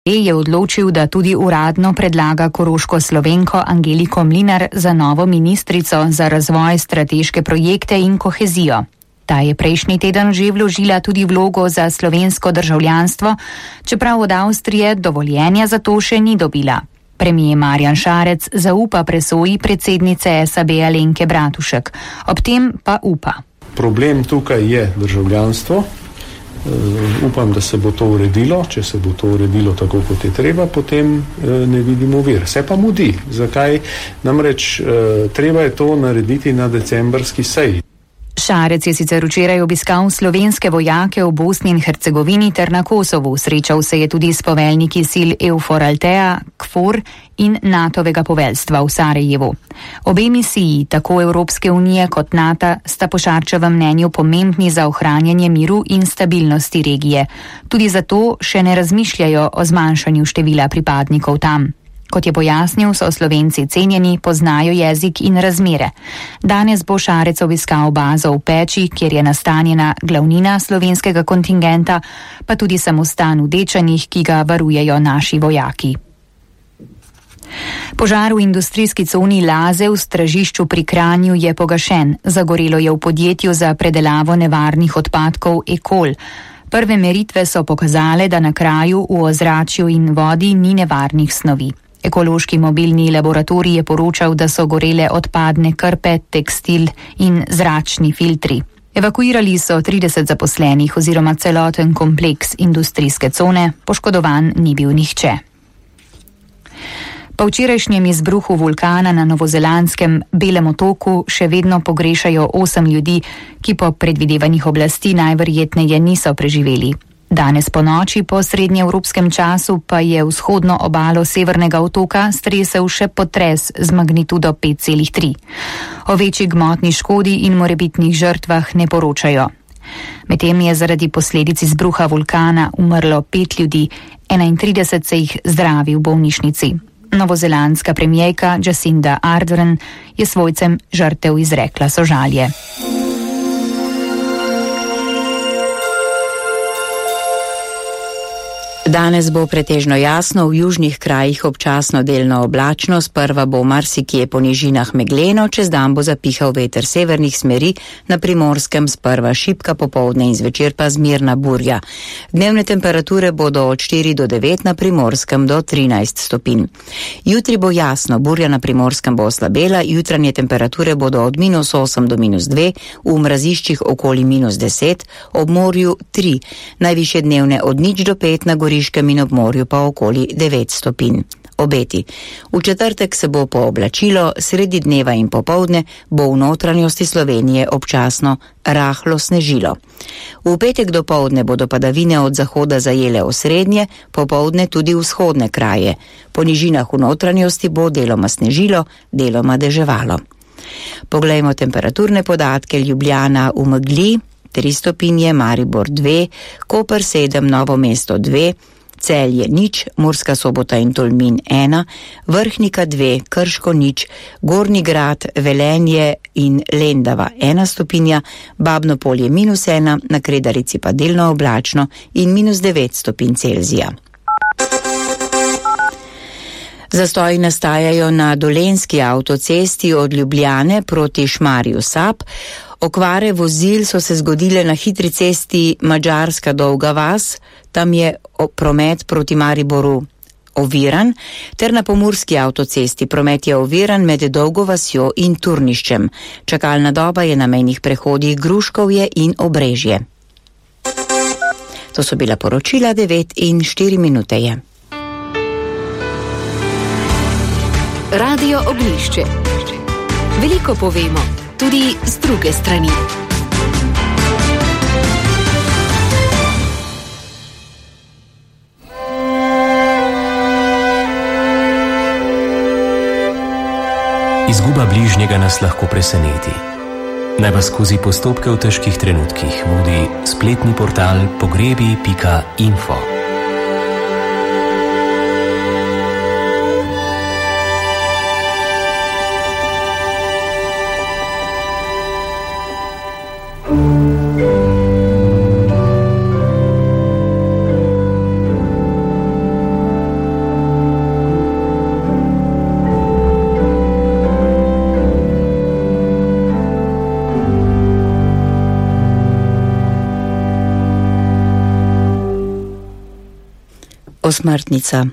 je odločil, da tudi uradno predlaga koroško Slovenko Angeliko Mlinar za novo ministrico za razvoj, strateške projekte in kohezijo. Ta je prejšnji teden že vložila tudi vlogo za slovensko državljanstvo, čeprav od Avstrije dovoljenja za to še ni dobila. Premier Marjan Šarec zaupa presoji predsednice SAB Alenke Bratušek, ob tem pa upa. Problem tukaj je državljanstvo. Upam, da se bo to uredilo. Če se bo to uredilo tako, kot je treba, potem ne vidimo ovir. Se pa mudi. Zakaj? Namreč treba je to narediti na decembrski seji. Šarec je sicer včeraj obiskal slovenske vojake v Bosni in Hercegovini ter na Kosovu. Srečal se je tudi s poveljniki sil EUFOR Altea, KFOR in NATO-vega poveljstva v Sarajevu. Obe misiji, tako Evropske unije kot NATO, sta po Šarčevem mnenju pomembni za ohranjanje miru in stabilnosti regije. Tudi zato še ne razmišljajo o zmanjšanju števila pripadnikov tam. Kot je pojasnil, so Slovenci cenjeni, poznajo jezik in razmere. Danes bo Šarec obiskal bazo v Peči, kjer je nastanjena glavnina slovenskega kontingenta, pa tudi samostan v Dečanih, ki ga varujejo naši vojaki. Požar v industrijski coni Laze v Stražišču pri Kranju je pogašen. Zagorelo je v podjetju za predelavo nevarnih odpadkov Ekol. Prve meritve so pokazale, da na kraju v ozračju in vodi ni nevarnih snovi. Ekološki mobilni laboratorij je poročal, da so gorele odpadne krpe, tekstil in zračni filtri. Evakuirali so 30 zaposlenih oziroma celoten kompleks industrijske cone, poškodovan ni bil nihče. Po včerajšnjem izbruhu vulkana na novozelandskem Belem otoku še vedno pogrešajo 8 ljudi, ki po predvidevanjih oblasti najverjetneje niso preživeli. Danes po noči po srednjeevropskem času pa je vzhodno obalo severnega otoka stresel še potres z magnitudo 5,3. O večji gmotni škodi in morebitnih žrtvah ne poročajo. Medtem je zaradi posledic izbruha vulkana umrlo 5 ljudi, 31 se jih zdravi v bolnišnici. Novozelandska premijerka Jacinda Ardern je svojcem žrtev izrekla sožalje. Danes bo pretežno jasno, v južnih krajih občasno delno oblačno, sprva bo marsikje po nižinah megleno, čez dan bo zapihal veter severnih smeri, na Primorskem sprva šibka popoldne in zvečer pa zmirna burja. Dnevne temperature bodo od 4 do 9, na Primorskem do 13 stopinj. Jutri bo jasno, burja na Primorskem bo oslabela, jutranje temperature bodo od -8 do -2, v mraziščih okoli -10, ob morju 3, najvišje dnevne od 0 do 5, na Goriškem in ob morju pa okoli 9 stopinj. Obeti. V četrtek se bo pooblačilo, sredi dneva in popoldne bo v notranjosti Slovenije občasno rahlo snežilo. V petek dopoldne bodo padavine od zahoda zajele osrednje, popoldne tudi vzhodne kraje. Po nižinah v notranjosti bo deloma snežilo, deloma deževalo. Poglejmo temperaturne podatke. Ljubljana v megli 3 stopinje, Maribor 2, Koper 7, Novo mesto 2, Celje 0, Murska Sobota in Tolmin 1, Vrhnika 2, Krško 0, Gornji Grad, Velenje in Lendava 1 stopinja, Babno Polje -1, na Kredarici pa delno oblačno in -9 stopinj Celzija. Zastoji nastajajo na Dolenjski avtocesti od Ljubljane proti Šmarju Sap. Okvare vozil so se zgodile na hitri cesti Madžarska Dolga vas, tam je promet proti Mariboru oviran, ter na Pomurski avtocesti promet je oviran med Dolgo vasjo in Turniščem. Čakalna doba je na mejnih prehodih Gruškovje in Obrežje. To so bila poročila, 9:04 je. Radio Oglišče. Veliko povemo, tudi z druge strani. Izguba bližnjega nas lahko preseneti. Naj vas skozi postopke v težkih trenutkih vodi spletni portal pogrebi.info. Osmrtnica.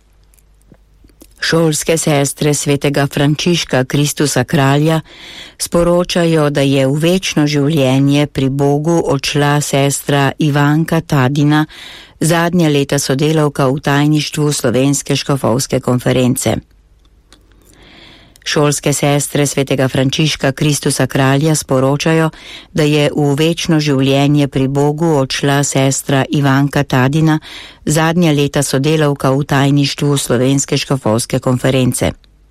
Šolske sestre svetega Frančiška Kristusa Kralja sporočajo, da je v večno življenje pri Bogu odšla sestra Ivanka Tadina, zadnja leta sodelavka v tajništvu Slovenske škofovske konference. Šolske sestre svetega Frančiška Kristusa Kralja sporočajo, da je v večno življenje pri Bogu odšla sestra Ivanka Tadina, zadnja leta sodelavka v tajništvu Slovenske škofovske konference.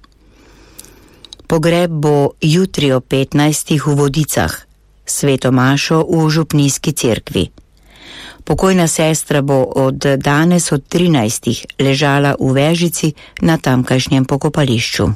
Pogreb bo jutri o 15. v Vodicah, sveto mašo v župnijski cerkvi. Pokojna sestra bo od danes od 13. ležala v Vežici na tamkajšnjem pokopališču.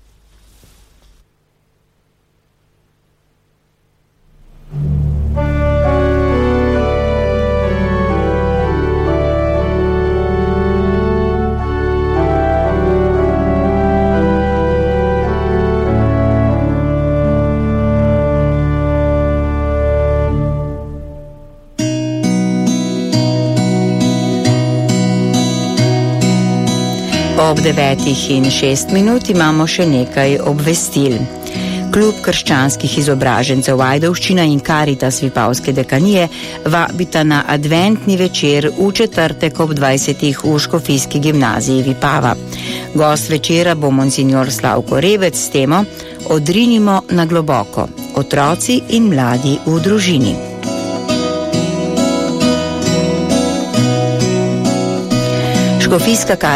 Ob 9:06 imamo še nekaj obvestil. Klub krščanskih izobražencev Ajdovščina in Karitas Vipavske dekanije vabita na adventni večer v četrtek ob 20. v Škofijski gimnaziji Vipava. Gost večera bo monsignor Slavko Rebec s temo Odrinimo na globoko. Otroci in mladi v družini. Škofijska